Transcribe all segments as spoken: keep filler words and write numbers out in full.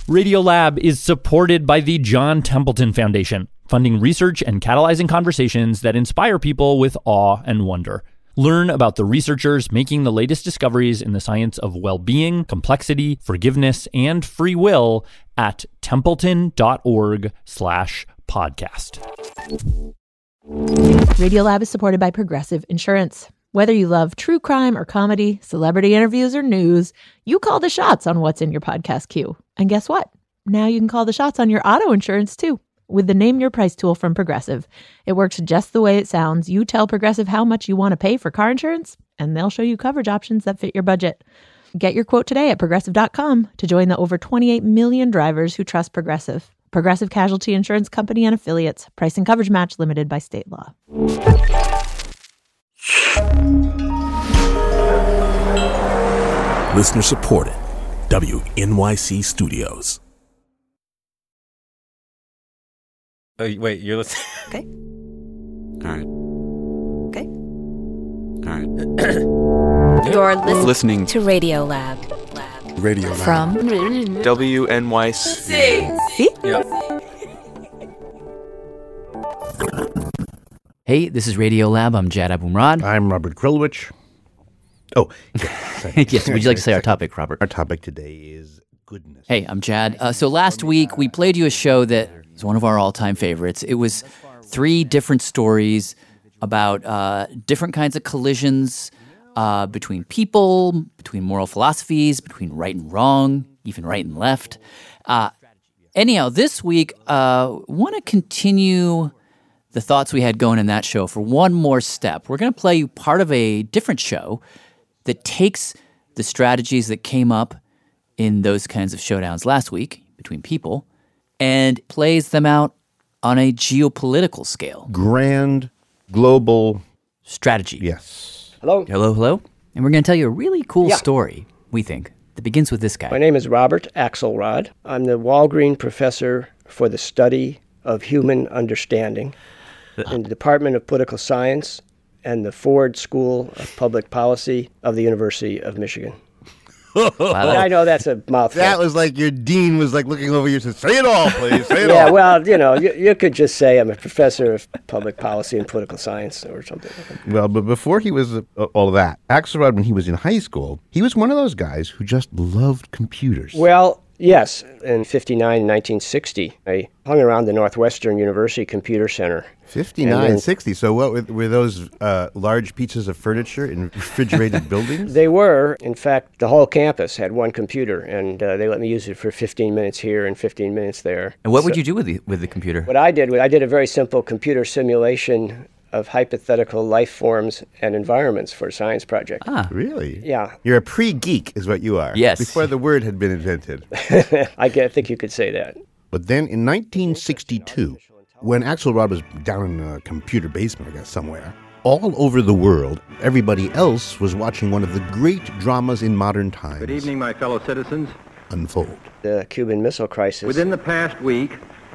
Radiolab is supported by the John Templeton Foundation, funding research and catalyzing conversations that inspire people with awe and wonder. Learn about the researchers making the latest discoveries in the science of well-being, complexity, forgiveness, and free will at templeton.org slash podcast. Radiolab is supported by Progressive Insurance. Whether you love true crime or comedy, celebrity interviews or news, you call the shots on what's in your podcast queue. And guess what? Now you can call the shots on your auto insurance too. With the Name Your Price tool from Progressive. It works just the way it sounds. You tell Progressive how much you want to pay for car insurance, and they'll show you coverage options that fit your budget. Get your quote today at progressive dot com to join the over twenty-eight million drivers who trust Progressive. Progressive Casualty Insurance Company and Affiliates. Price and coverage match limited by state law. Listener supported. W N Y C Studios. Oh, wait, you're listening. Okay. All right. Okay. All right. You're lis- Listening to Radiolab. Lab. Radio Lab. From W N Y C. See? Yeah. Hey, this is Radiolab. I'm Jad Abumrad. I'm Robert Krulwich. Oh, yes. Yes, would you like to say our topic, Robert? Our topic today is goodness. Hey, I'm Jad. Uh, so last week, we played you a show that is one of our all-time favorites. It was three different stories about uh, different kinds of collisions uh, between people, between moral philosophies, between right and wrong, even right and left. Uh, anyhow, this week, uh, want to continue the thoughts we had going in that show for one more step. We're going to play you part of a different show that takes the strategies that came up in those kinds of showdowns last week between people and plays them out on a geopolitical scale. Grand, global Strategy. Yes. Hello. Hello, hello. And we're going to tell you a really cool Yeah. story, we think, that begins with this guy. My name is Robert Axelrod. I'm the Walgreen Professor for the Study of Human Understanding in the Department of Political Science and the Ford School of Public Policy of the University of Michigan. Wow, that- I know that's a mouthful. That was like your dean was like looking over you and said, say it all, please. Say it yeah, all. well, you know, you, you could just say I'm a professor of public policy and political science or something. Well, but before he was uh, all of that, Axelrod, when he was in high school, he was one of those guys who just loved computers. Well, yes. In fifty-nine and nineteen sixty, I hung around the Northwestern University Computer Center. fifty-nine, And then- sixty. So what were, were those uh, large pieces of furniture in refrigerated buildings? They were. In fact, the whole campus had one computer, and uh, they let me use it for fifteen minutes here and fifteen minutes there. and what would So you do with the, with the computer? What I did was I did a very simple computer simulation of hypothetical life forms and environments for a science project. Ah, Really? Yeah, You're a pre-geek is what you are. Yes. Before the word had been invented. I get- I think you could say that. But then in nineteen sixty-two, when Axelrod was down in a computer basement, I guess, somewhere, all over the world, everybody else was watching one of the great dramas in modern times Good evening, my fellow citizens. unfold. The Cuban Missile Crisis. Within the past week,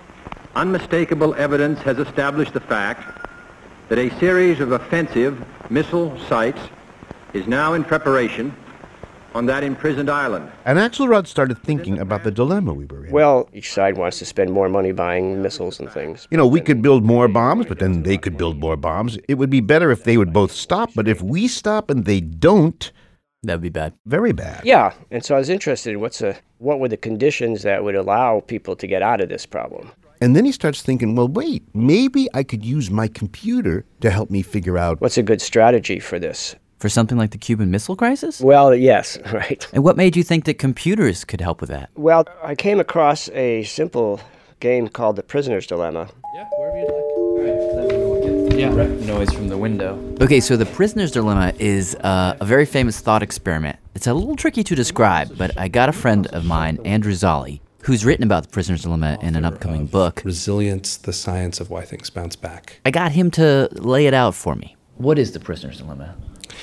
unmistakable evidence has established the fact that a series of offensive missile sites is now in preparation on that imprisoned island. And Axelrod started thinking about the dilemma we were in. Well, each side wants to spend more money buying missiles and things. You know, we could build more bombs, but then they could build more bombs. It would be better if they would both stop, but if we stop and they don't, that would be bad. very bad. Yeah, and so I was interested in what's a, what were the conditions that would allow people to get out of this problem. And then he starts thinking, well, wait, maybe I could use my computer to help me figure out. What's a good strategy for this? For something like the Cuban Missile Crisis? Well, yes, right. And what made you think that computers could help with that? Well, I came across a simple game called The Prisoner's Dilemma. Yeah, wherever you'd like. All right, let me go get yeah. noise from the window. Okay, so the Prisoner's Dilemma is uh, a very famous thought experiment. It's a little tricky to describe, but I got a friend of mine, Andrew Zolli, who's written about the Prisoner's Dilemma in an upcoming book. Resilience, the science of why things bounce back. I got him to lay it out for me. What is the Prisoner's Dilemma?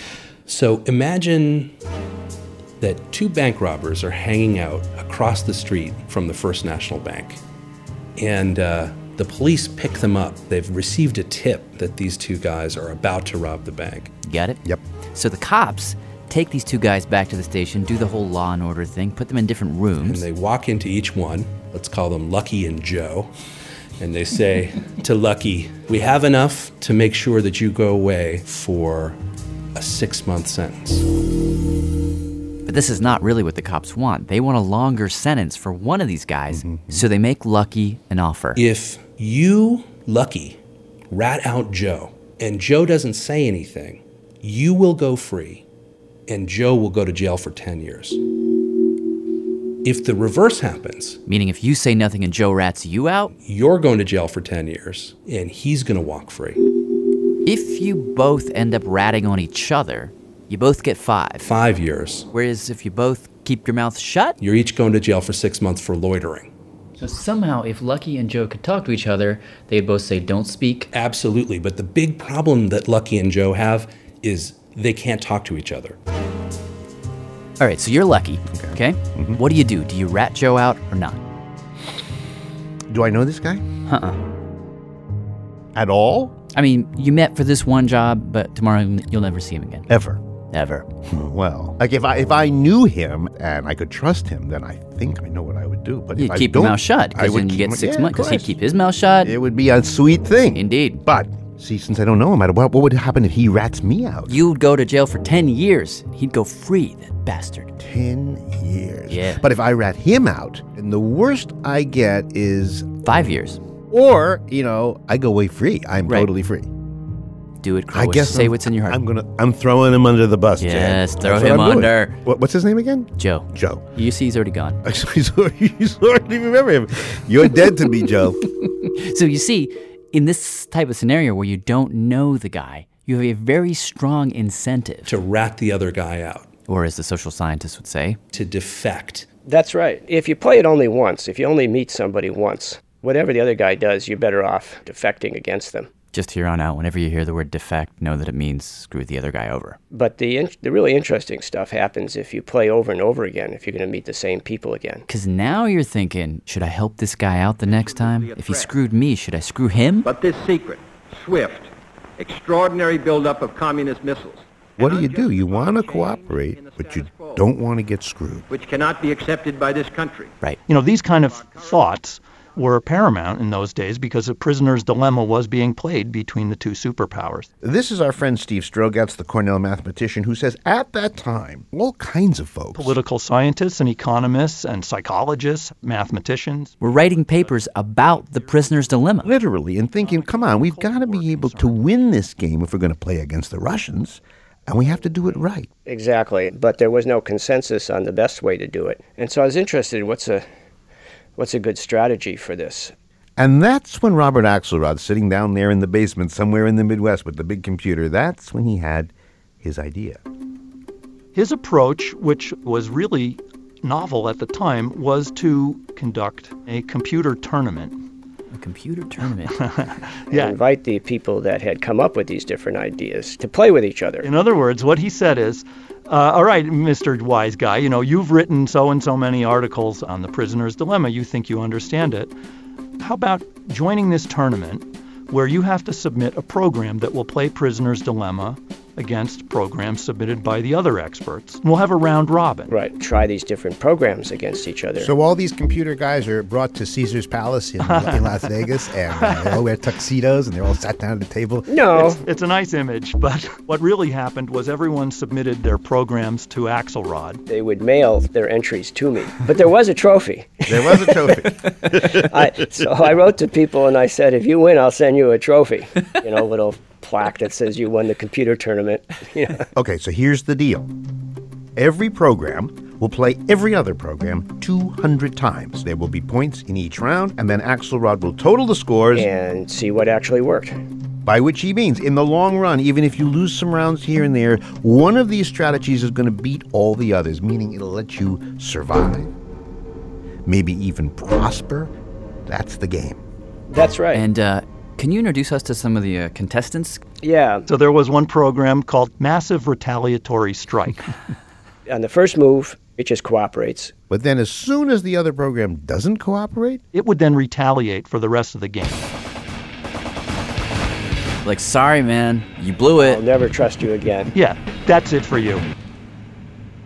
So imagine that two bank robbers are hanging out across the street from the First National Bank. And uh, the police pick them up. They've received a tip that these two guys are about to rob the bank. Got it? Yep. So the cops take these two guys back to the station, do the whole Law and Order thing, put them in different rooms. And they walk into each one. Let's call them Lucky and Joe. And they say to Lucky, we have enough to make sure that you go away for a six-month sentence. But this is not really what the cops want. They want a longer sentence for one of these guys, mm-hmm. so they make Lucky an offer. If you, Lucky, rat out Joe, and Joe doesn't say anything, you will go free, and Joe will go to jail for ten years. If the reverse happens... Meaning if you say nothing and Joe rats you out? You're going to jail for ten years, and he's going to walk free. If you both end up ratting on each other, you both get five. Five years. Whereas if you both keep your mouth shut... You're each going to jail for six months for loitering. So somehow, if Lucky and Joe could talk to each other, they'd both say, don't speak? Absolutely, but the big problem that Lucky and Joe have is they can't talk to each other. All right, so you're Lucky, okay? okay? Mm-hmm. What do you do? Do you rat Joe out or not? Do I know this guy? Uh-uh. At all? I mean, you met for this one job, but tomorrow you'll never see him again. Ever? Ever. Well, like if I if I knew him and I could trust him, then I think I know what I would do. But you'd if keep I your don't, mouth shut, because then you get six yeah, months, because he'd keep his mouth shut. It would be a sweet thing. Indeed. But, see, since I don't know him, what, what would happen if he rats me out? You'd go to jail for ten years. He'd go free, that bastard. Ten years? Yeah. But if I rat him out, and the worst I get is... Five years. Or, you know, I go away free. I'm right. totally free. Do it, Crow. I guess say I'm, what's in your heart. I'm gonna. I'm throwing him under the bus. Yes, Jan. throw That's him under. What, what's his name again? Joe. Joe. You see, he's already gone. he's already, he's already remember him. You're dead to me, Joe. So you see, in this type of scenario where you don't know the guy, you have a very strong incentive to rat the other guy out, or as the social scientists would say, to defect. That's right. If you play it only once, if you only meet somebody once, whatever the other guy does, you're better off defecting against them. Just here on out, whenever you hear the word defect, know that it means screw the other guy over. But the in- the really interesting stuff happens if you play over and over again, if you're going to meet the same people again. Because now you're thinking, should I help this guy out the next time? If he screwed me, should I screw him? But this secret, swift, extraordinary buildup of communist missiles. What do you do? You want to cooperate, but you don't want to get screwed. Which cannot be accepted by this country. Right. You know, these kind of thoughts were paramount in those days because a prisoner's dilemma was being played between the two superpowers. This is our friend Steve Strogatz, the Cornell mathematician, who says at that time, all kinds of folks, political scientists and economists and psychologists, mathematicians, were writing papers about the prisoner's dilemma. Literally, and thinking, come on, we've got to be able to win this game if we're going to play against the Russians. And we have to do it right. Exactly. But there was no consensus on the best way to do it. And so I was interested, what's a what's a good strategy for this? And that's when Robert Axelrod, sitting down there in the basement somewhere in the Midwest with the big computer, that's when he had his idea. His approach, which was really novel at the time, was to conduct a computer tournament. A computer tournament. Yeah. Invite the people that had come up with these different ideas to play with each other. In other words, what he said is, uh, all right, Mister Wise Guy, you know, you've written so and so many articles on the prisoner's dilemma. You think you understand it. How about joining this tournament where you have to submit a program that will play prisoner's dilemma against programs submitted by the other experts. And we'll have a round robin. Right. Try these different programs against each other. So all these computer guys are brought to Caesar's Palace in, in Las Vegas, and uh, they all wear tuxedos, and they're all sat down at the table? No. It's, it's a nice image, but what really happened was everyone submitted their programs to Axelrod. They would mail their entries to me. But there was a trophy. There was a trophy. I, so I wrote to people, and I said, if you win, I'll send you a trophy. You know, a little plaque that says you won the computer tournament. Yeah. Okay, so here's the deal. Every program will play every other program two hundred times. There will be points in each round, and then Axelrod will total the scores and see what actually worked. By which he means, in the long run, even if you lose some rounds here and there, one of these strategies is going to beat all the others, meaning it'll let you survive, maybe even prosper. That's the game. That's right. And, uh, can you introduce us to some of the uh, contestants? Yeah. So there was one program called Massive Retaliatory Strike. On the first move, it just cooperates. But then as soon as the other program doesn't cooperate, it would then retaliate for the rest of the game. Like, sorry, man, you blew it. I'll never trust you again. Yeah, that's it for you.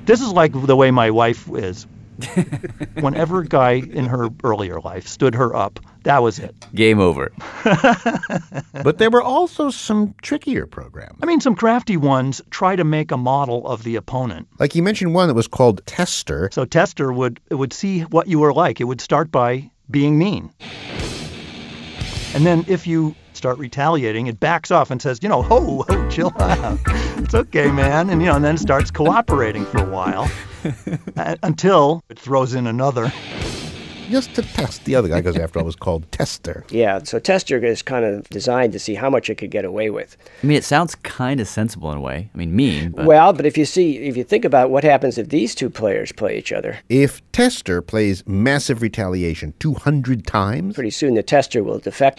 This is like the way my wife is. Whenever a guy in her earlier life stood her up, that was it. Game over. But there were also some trickier programs. I mean, some crafty ones try to make a model of the opponent. Like you mentioned one that was called Tester. So Tester would it would see what you were like. It would start by being mean. And then if you start retaliating, it backs off and says, you know, ho, ho, chill out. It's okay, man. And, you know, and then starts cooperating for a while until it throws in another. Just to test the other guy, because after all, it was called Tester. Yeah, so Tester is kind of designed to see how much it could get away with. I mean, it sounds kind of sensible in a way. I mean, mean, but... Well, but if you see, if you think about what happens if these two players play each other. If Tester plays Massive Retaliation two hundred times... Pretty soon the Tester will defect.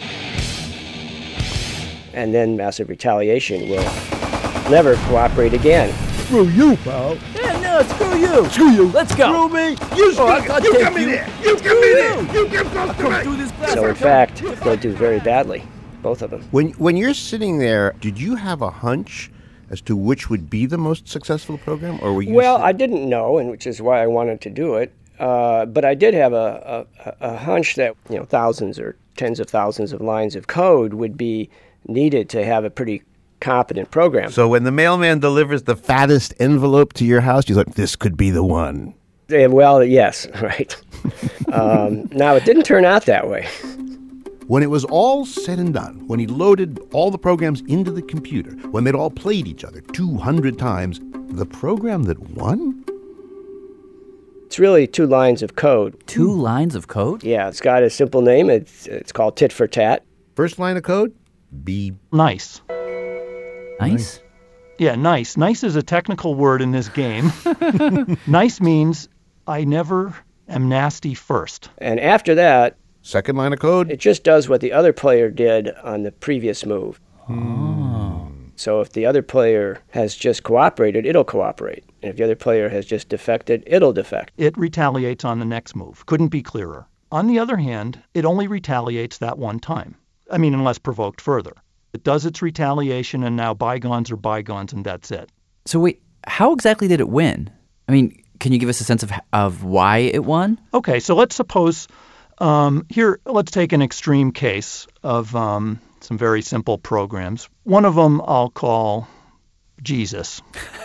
And then Massive Retaliation will never cooperate again. Screw you, pal. Yeah, no, screw you. Screw you. Let's go. Screw me. You, oh, I, I'll you take come you. in there. You come in there. You come close to me. Do this So in fact, they'll do very badly, both of them. When when you're sitting there, did you have a hunch as to which would be the most successful program, or were you? Well, I didn't know, and which is why I wanted to do it. Uh, but I did have a, a, a hunch that you know thousands or tens of thousands of lines of code would be needed to have a pretty competent program. So when the mailman delivers the fattest envelope to your house, you thought, this could be the one. Yeah, well, yes, right. um, now, it didn't turn out that way. When it was all said and done, when he loaded all the programs into the computer, when they'd all played each other two hundred times, the program that won? It's really two lines of code. Two lines of code? Yeah, it's got a simple name. It's, it's called Tit for Tat. First line of code? Be nice. Nice? Yeah, nice. Nice is a technical word in this game. Nice means I never am nasty first. And after that, second line of code, it just does what the other player did on the previous move. Oh. So if the other player has just cooperated, it'll cooperate. And if the other player has just defected, it'll defect. It retaliates on the next move. Couldn't be clearer. On the other hand, it only retaliates that one time. I mean, unless provoked further. It does its retaliation, and now bygones are bygones, and that's it. So wait, how exactly did it win? I mean, can you give us a sense of of why it won? Okay, so let's suppose, um, here, let's take an extreme case of um, some very simple programs. One of them I'll call Jesus.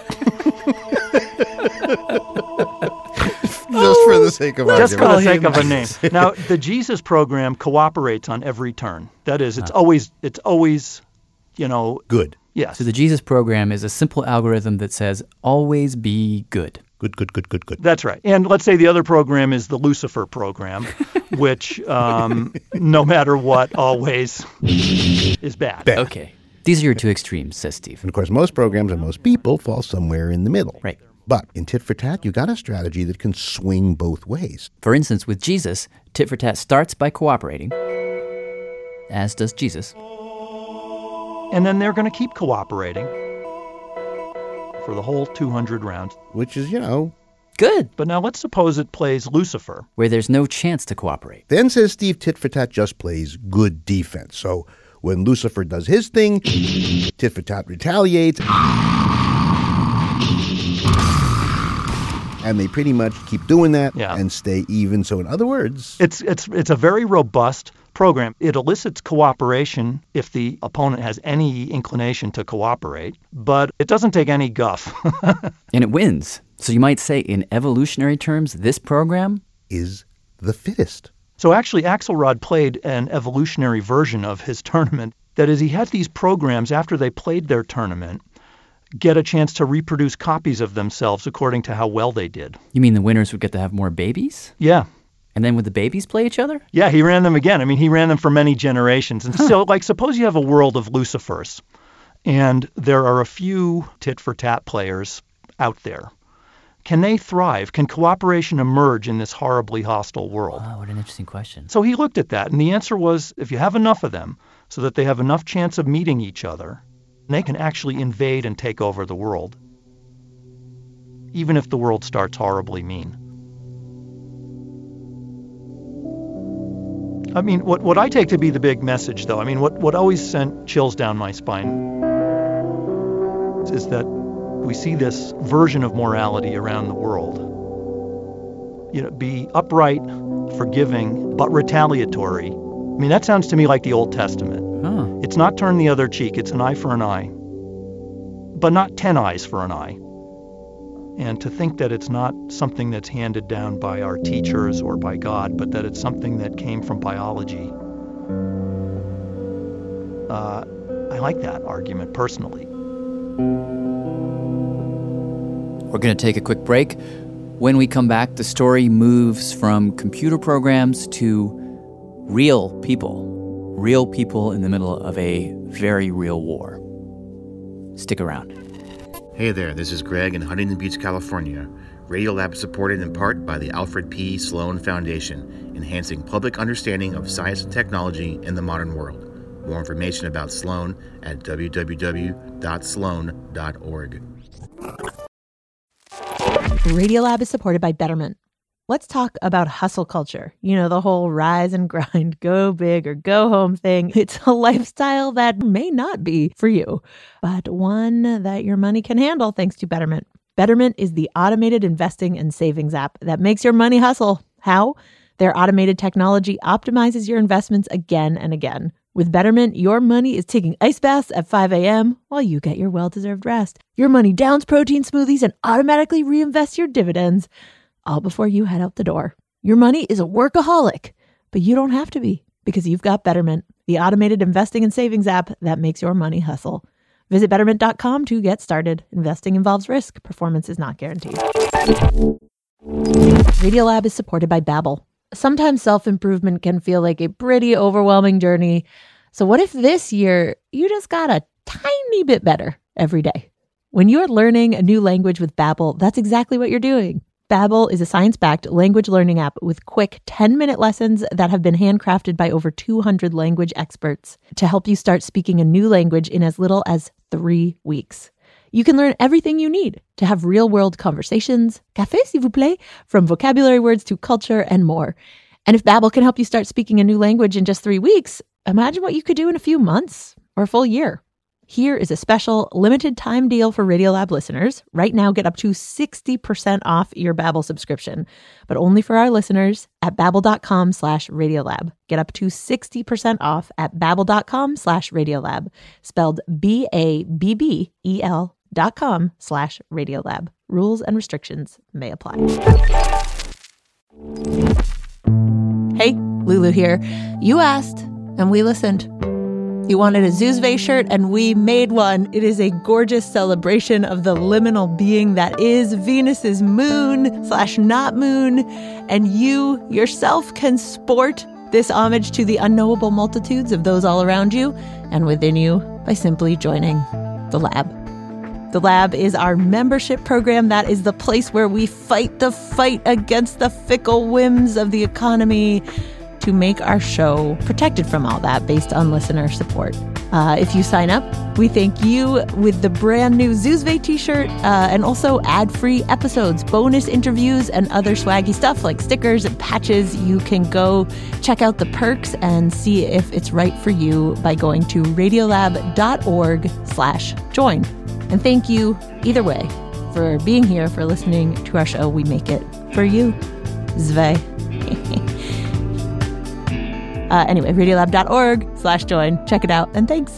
Just for the sake of argument. Just for the sake of a name. Jesus. Now, the Jesus program cooperates on every turn. That is, it's always, it's always, you know. Good. Yes. So the Jesus program is a simple algorithm that says, always be good. Good, good, good, good, good. That's right. And let's say the other program is the Lucifer program, which, um, no matter what, always is bad. bad. Okay. These are your two extremes, says Steve. And of course, most programs and most people fall somewhere in the middle. Right. But in Tit for Tat, you got a strategy that can swing both ways. For instance, with Jesus, Tit for Tat starts by cooperating, as does Jesus. And then they're going to keep cooperating for the whole two hundred rounds. Which is, you know... Good. But now let's suppose it plays Lucifer. Where there's no chance to cooperate. Then, says Steve, Tit for Tat just plays good defense. So when Lucifer does his thing, Tit for Tat retaliates. And they pretty much keep doing that yeah. and stay even. So in other words... It's it's it's a very robust program. It elicits cooperation if the opponent has any inclination to cooperate, but it doesn't take any guff. And it wins. So you might say in evolutionary terms, this program is the fittest. So actually, Axelrod played an evolutionary version of his tournament. That is, he had these programs after they played their tournament get a chance to reproduce copies of themselves according to how well they did. You mean the winners would get to have more babies? Yeah. And then would the babies play each other? Yeah, he ran them again. I mean, he ran them for many generations. And so, like, suppose you have a world of Lucifers, and there are a few tit-for-tat players out there. Can they thrive? Can cooperation emerge in this horribly hostile world? Oh, what an interesting question. So he looked at that, and the answer was, if you have enough of them so that they have enough chance of meeting each other, they can actually invade and take over the world, even if the world starts horribly mean. I mean, what, what I take to be the big message, though, I mean, what, what always sent chills down my spine is that We see this version of morality around the world. You know, be upright, forgiving, but retaliatory. I mean, that sounds to me like the Old Testament. Huh. It's not turn the other cheek, it's an eye for an eye. But not ten eyes for an eye. And to think that it's not something that's handed down by our teachers or by God, but that it's something that came from biology. Uh, I like that argument personally. We're going to take a quick break. When we come back, the story moves from computer programs to real people. Real people in the middle of a very real war. Stick around. Hey there, this is Greg in Huntington Beach, California. Radiolab is supported in part by the Alfred P. Sloan Foundation, enhancing public understanding of science and technology in the modern world. More information about Sloan at w w w dot sloan dot org. Radiolab is supported by Betterment. Let's talk about hustle culture. You know, the whole rise and grind, go big or go home thing. It's a lifestyle that may not be for you, but one that your money can handle thanks to Betterment. Betterment is the automated investing and savings app that makes your money hustle. How? Their automated technology optimizes your investments again and again. With Betterment, your money is taking ice baths at five a.m. while you get your well-deserved rest. Your money downs protein smoothies and automatically reinvests your dividends, all before you head out the door. Your money is a workaholic, but you don't have to be, because you've got Betterment, the automated investing and savings app that makes your money hustle. Visit betterment dot com to get started. Investing involves risk. Performance is not guaranteed. Radiolab is supported by Babbel. Sometimes self-improvement can feel like a pretty overwhelming journey. So what if this year you just got a tiny bit better every day? When you're learning a new language with Babbel, that's exactly what you're doing. Babbel is a science-backed language learning app with quick ten-minute lessons that have been handcrafted by over two hundred language experts to help you start speaking a new language in as little as three weeks. You can learn everything you need to have real-world conversations, café s'il vous plaît, from vocabulary words to culture and more. And if Babbel can help you start speaking a new language in just three weeks, imagine what you could do in a few months or a full year. Here is a special limited time deal for Radiolab listeners. Right now, get up to sixty percent off your Babbel subscription, but only for our listeners at babbel.com slash Radiolab. Get up to sixty percent off at babbel.com slash Radiolab, spelled B A B B E L dot com slash Radiolab. Rules and restrictions may apply. Hey, Lulu here. You asked, and we listened. You wanted a Zuzve shirt, and we made one. It is a gorgeous celebration of the liminal being that is Venus's moon slash not moon, and you yourself can sport this homage to the unknowable multitudes of those all around you and within you by simply joining the lab. The Lab is our membership program. That is the place where we fight the fight against the fickle whims of the economy to make our show protected from all that based on listener support. Uh, if you sign up, we thank you with the brand new Zuzve t-shirt uh, and also ad-free episodes, bonus interviews, and other swaggy stuff like stickers and patches. You can go check out the perks and see if it's right for you by going to radiolab.org slash join. And thank you, either way, for being here, for listening to our show. We make it for you. Zve. uh, anyway, radiolab.org slash join. Check it out, and thanks.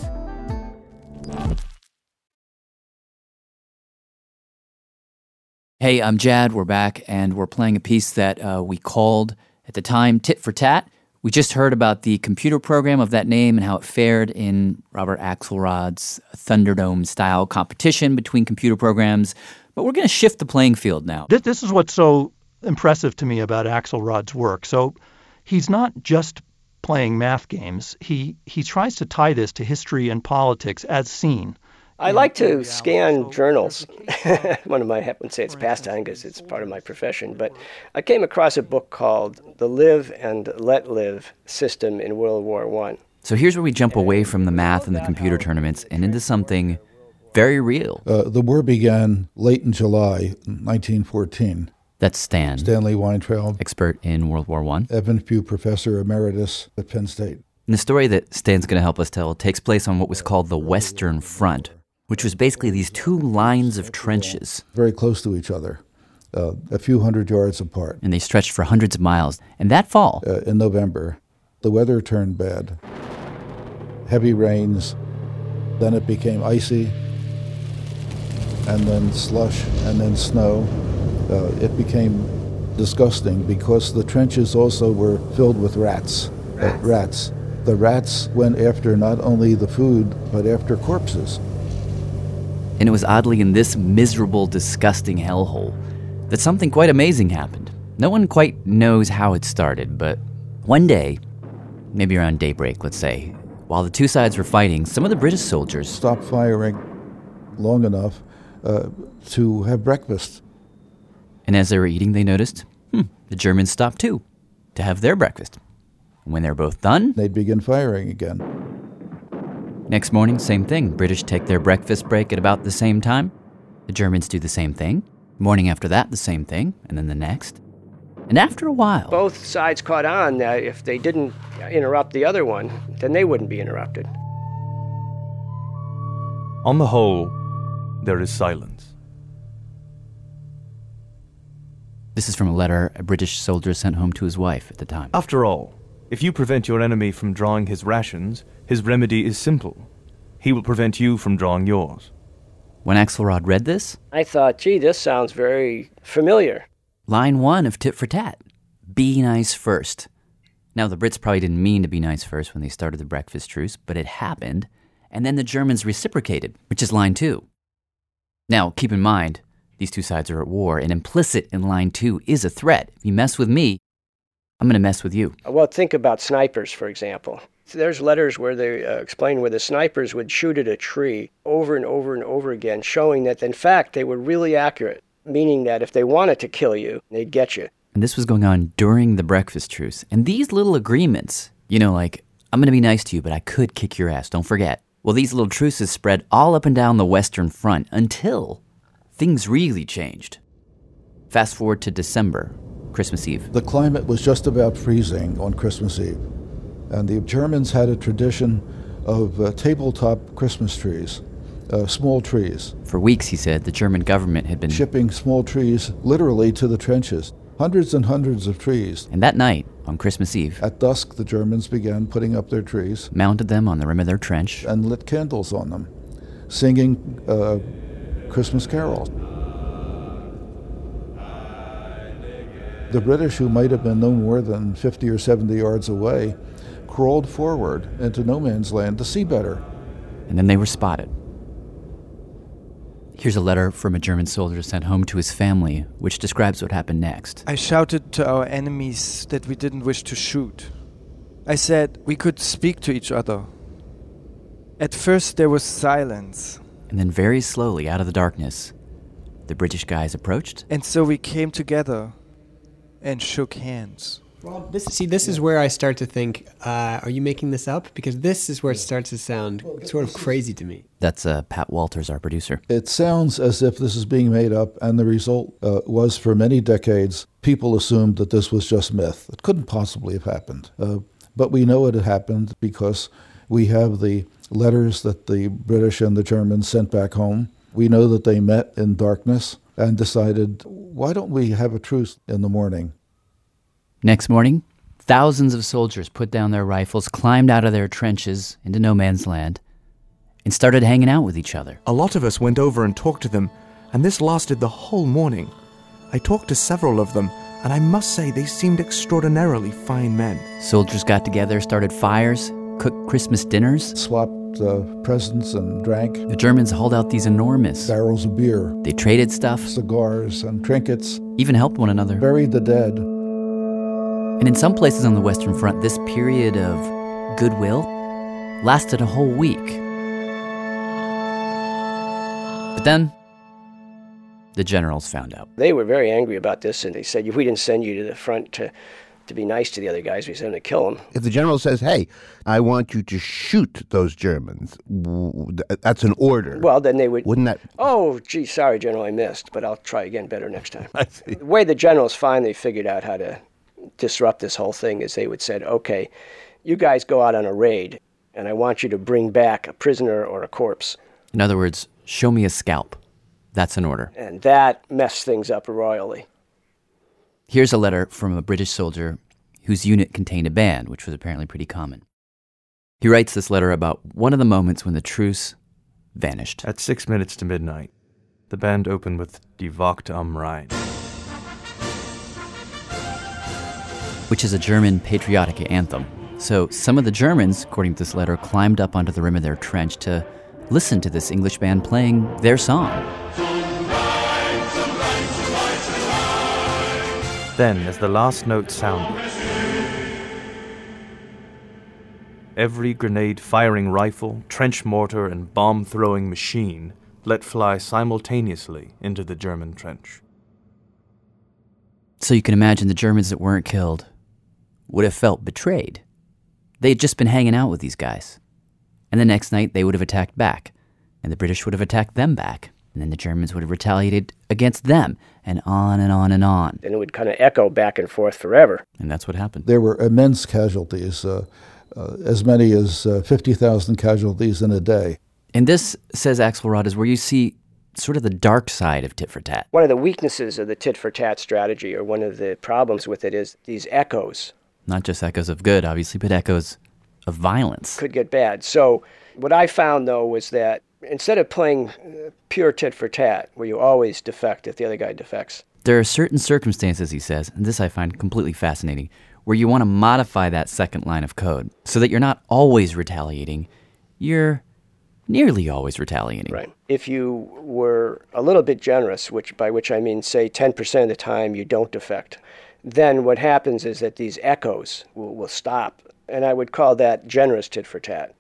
Hey, I'm Jad. We're back, and we're playing a piece that uh, we called, at the time, Tit for Tat. We just heard about the computer program of that name and how it fared in Robert Axelrod's Thunderdome-style competition between computer programs. But we're going to shift the playing field now. This, this is what's so impressive to me about Axelrod's work. So he's not just playing math games. He, he tries to tie this to history and politics as seen. I like to scan journals. One of my, I wouldn't say it's pastime because it's part of my profession, but I came across a book called The Live and Let Live System in World War One. So here's where we jump away from the math and the computer tournaments and into something very real. Uh, the war began late in July nineteen fourteen. That's Stan. Stanley Weintraub. Expert in World War One. Evans Pugh Professor Emeritus at Penn State. And the story that Stan's going to help us tell takes place on what was called the Western Front. which was basically these two lines of trenches. Very close to each other, uh, a few hundred yards apart. And they stretched for hundreds of miles. And that fall, uh, in November, the weather turned bad. Heavy rains, then it became icy, and then slush, and then snow. Uh, it became disgusting because the trenches also were filled with rats. Uh, rats. The rats went after not only the food, but after corpses. And it was oddly in this miserable, disgusting hellhole that something quite amazing happened. No one quite knows how it started, but one day, maybe around daybreak, let's say, while the two sides were fighting, some of the British soldiers stopped firing long enough uh, to have breakfast. And as they were eating, they noticed, hmm, the Germans stopped too, to have their breakfast. And when they're both done, they'd begin firing again. Next morning, same thing. British take their breakfast break at about the same time. The Germans do the same thing. Morning after that, the same thing. And then the next. And after a while, both sides caught on that if they didn't interrupt the other one, then they wouldn't be interrupted. On the whole, there is silence. This is from a letter a British soldier sent home to his wife at the time. After all, if you prevent your enemy from drawing his rations, his remedy is simple. He will prevent you from drawing yours. When Axelrod read this, I thought, gee, this sounds very familiar. Line one of Tit for Tat. Be nice first. Now, the Brits probably didn't mean to be nice first when they started the breakfast truce, but it happened, and then the Germans reciprocated, which is line two. Now, keep in mind, these two sides are at war, and implicit in line two is a threat. If you mess with me, I'm going to mess with you. Well, think about snipers, for example. There's letters where they uh, explain where the snipers would shoot at a tree over and over and over again, showing that, in fact, they were really accurate, meaning that if they wanted to kill you, they'd get you. And this was going on during the breakfast truce. And these little agreements, you know, like, I'm going to be nice to you, but I could kick your ass, don't forget. Well, these little truces spread all up and down the Western Front until things really changed. Fast forward to December, Christmas Eve. The climate was just about freezing on Christmas Eve. And the Germans had a tradition of uh, tabletop Christmas trees, uh, small trees. For weeks, he said, the German government had been shipping small trees literally to the trenches. Hundreds and hundreds of trees. And that night, on Christmas Eve, at dusk, the Germans began putting up their trees, mounted them on the rim of their trench, and lit candles on them, singing uh, Christmas carols. The British, who might have been no more than fifty or seventy yards away, crawled forward into no man's land to see better. And then they were spotted. Here's a letter from a German soldier sent home to his family, which describes what happened next. I shouted to our enemies that we didn't wish to shoot. I said we could speak to each other. At first there was silence. And then very slowly, out of the darkness, the British guys approached. And so we came together and shook hands. Well, this, see, this is where I start to think, uh, are you making this up? Because this is where it starts to sound sort of crazy to me. That's uh, Pat Walters, our producer. It sounds as if this is being made up, and the result uh, was for many decades, people assumed that this was just myth. It couldn't possibly have happened. Uh, but we know it had happened because we have the letters that the British and the Germans sent back home. We know that they met in darkness and decided, why don't we have a truce in the morning? Next morning, thousands of soldiers put down their rifles, climbed out of their trenches into no man's land, and started hanging out with each other. A lot of us went over and talked to them, and this lasted the whole morning. I talked to several of them, and I must say they seemed extraordinarily fine men. Soldiers got together, started fires, cooked Christmas dinners, swapped uh, presents and drank. The Germans hauled out these enormous barrels of beer. They traded stuff, cigars and trinkets, even helped one another, buried the dead. And in some places on the Western Front, this period of goodwill lasted a whole week. But then, the generals found out. They were very angry about this, and they said, we didn't send you to the front to, to be nice to the other guys. We sent them to kill them. If the general says, hey, I want you to shoot those Germans, that's an order. Well, then they would... Wouldn't that... Oh, gee, sorry, General, I missed, but I'll try again better next time. I see. The way the generals finally figured out how to disrupt this whole thing is they would say, okay, you guys go out on a raid, and I want you to bring back a prisoner or a corpse. In other words, show me a scalp. That's an order. And that messed things up royally. Here's a letter from a British soldier whose unit contained a band, which was apparently pretty common. He writes this letter about one of the moments when the truce vanished. At six minutes to midnight, the band opened with Die Wacht am Rhein, which is a German patriotic anthem. So some of the Germans, according to this letter, climbed up onto the rim of their trench to listen to this English band playing their song. Then, as the last note sounded, every grenade-firing rifle, trench mortar, and bomb-throwing machine let fly simultaneously into the German trench. So you can imagine the Germans that weren't killed would have felt betrayed. They had just been hanging out with these guys. And the next night, they would have attacked back. And the British would have attacked them back. And then the Germans would have retaliated against them. And on and on and on. And it would kind of echo back and forth forever. And that's what happened. There were immense casualties, uh, uh, as many as uh, fifty thousand casualties in a day. And this, says Axelrod, is where you see sort of the dark side of tit for tat. One of the weaknesses of the tit for tat strategy, or one of the problems with it, is these echoes. Not just echoes of good, obviously, but echoes of violence. Could get bad. So what I found, though, was that instead of playing pure tit for tat, where you always defect if the other guy defects. There are certain circumstances, he says, and this I find completely fascinating, where you want to modify that second line of code so that you're not always retaliating, you're nearly always retaliating. Right. If you were a little bit generous, which by which I mean, say, ten percent of the time you don't defect, then what happens is that these echoes will, will stop. And I would call that generous tit for tat.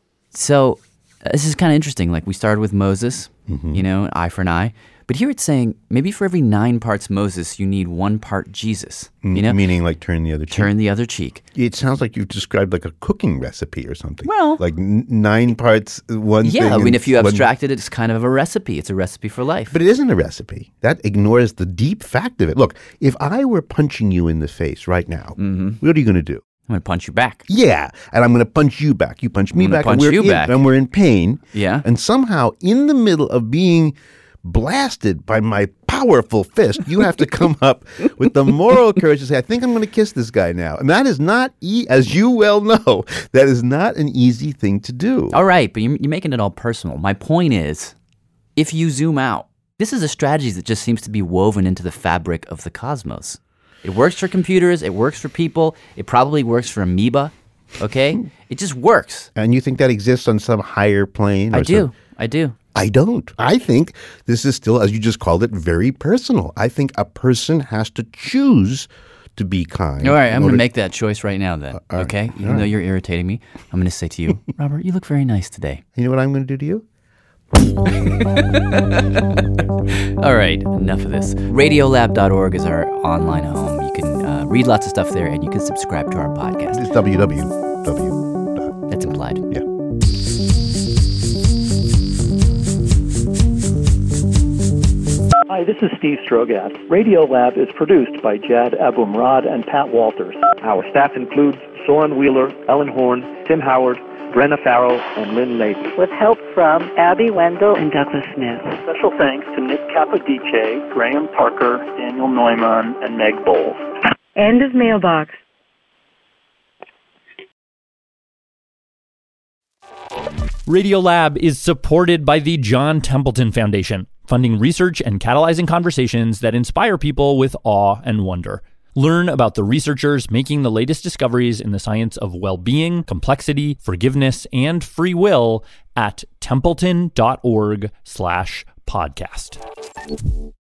So this is kind of interesting. Like we started with Moses, mm-hmm. you know, eye for an eye. But here it's saying maybe for every nine parts Moses, you need one part Jesus. You know, meaning like turn the other cheek. Turn the other cheek. It sounds like you've described like a cooking recipe or something. Well, like n- nine parts, one yeah, thing. I mean, if you one... abstracted it, it's kind of a recipe. It's a recipe for life. But it isn't a recipe. That ignores the deep fact of it. Look, if I were punching you in the face right now, mm-hmm. what are you going to do? I'm going to punch you back. Yeah, and I'm going to punch you back. You punch me I'm back, punch and, we're you in, back. and we're in pain. Yeah. And somehow, in the middle of being blasted by my powerful fist, you have to come up with the moral courage to say, I think I'm going to kiss this guy now. And that is not, e- as you well know, that is not an easy thing to do. All right, but you're, you're making it all personal. My point is, if you zoom out, this is a strategy that just seems to be woven into the fabric of the cosmos. It works for computers. It works for people. It probably works for amoeba. Okay? It just works. And you think that exists on some higher plane? I do. Some... I do. I don't. I think this is still, as you just called it, very personal. I think a person has to choose to be kind. All right, I'm going to make that choice right now then, uh, okay? Right. Even right. though you're irritating me, I'm going to say to you, Robert, you look very nice today. You know what I'm going to do to you? All right, enough of this. Radiolab dot org is our online home. You can uh, read lots of stuff there, and you can subscribe to our podcast. It's w w w. That's implied. Yeah. Hi, this is Steve Strogat. Radiolab is produced by Jad Abumrad and Pat Walters. Our staff includes Soren Wheeler, Ellen Horn, Tim Howard, Brenna Farrell, and Lynn Leighton. With help from Abby Wendell and Douglas Smith. Special thanks to Nick Capodice, Graham Parker, Daniel Neumann, and Meg Bowles. End of mailbox. Radiolab is supported by the John Templeton Foundation, funding research and catalyzing conversations that inspire people with awe and wonder. Learn about the researchers making the latest discoveries in the science of well-being, complexity, forgiveness, and free will at templeton dot org slash podcast.